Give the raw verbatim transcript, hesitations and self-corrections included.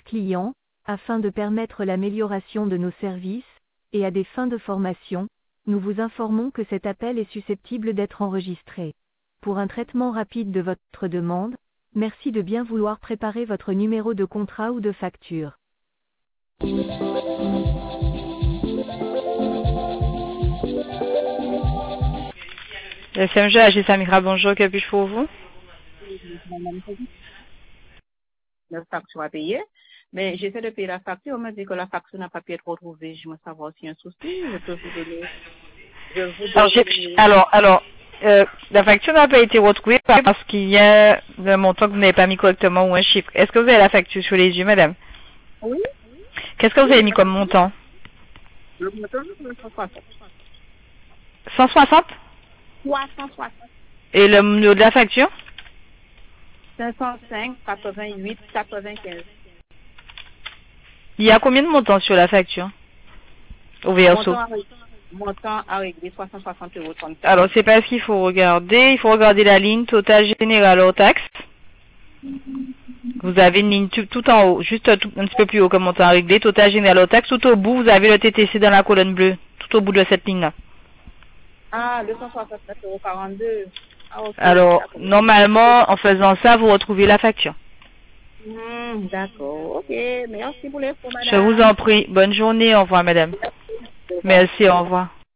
clients, afin de permettre l'amélioration de nos services, et à des fins de formation, nous vous informons que cet appel est susceptible d'être enregistré. Pour un traitement rapide de votre demande, merci de bien vouloir préparer votre numéro de contrat ou de facture. S M G, Agis Samira, bonjour, que puis-je pour vous? La facture à payer, mais j'essaie de payer la facture, on m'a dit que la facture n'a pas pu être retrouvée, je veux savoir s'il y a un souci, je peux vous donner, je vous Alors, donner... alors, alors euh, la facture n'a pas été retrouvée parce qu'il y a un montant que vous n'avez pas mis correctement ou un chiffre. Est-ce que vous avez la facture sur les yeux, madame? Oui. Qu'est-ce que vous avez mis comme montant? Le montant, c'est cent soixante. cent soixante? trois cent soixante. Et le numéro de la facture? cinq cent cinq, quatre-vingt-huit, quatre-vingt-quinze. Il y a combien de montants sur la facture? Au verso. Montant à régler, montant à régler trois cent soixante euros trente-sept. Alors, c'est pas ce qu'il faut regarder. Il faut regarder la ligne totale générale hors taxe. Vous avez une ligne tout, tout en haut, juste tout, un petit peu plus haut comme montant à régler, total général hors taxe. Tout au bout, vous avez le T T C dans la colonne bleue. Tout au bout de cette ligne-là. Ah, deux cent soixante-neuf euros quarante-deux. Ah, okay. Alors, normalement, en faisant ça, vous retrouvez la facture. Mmh, d'accord, ok. Merci pour l'info, madame. Je vous en prie. Bonne journée. Au revoir, madame. Merci, au revoir.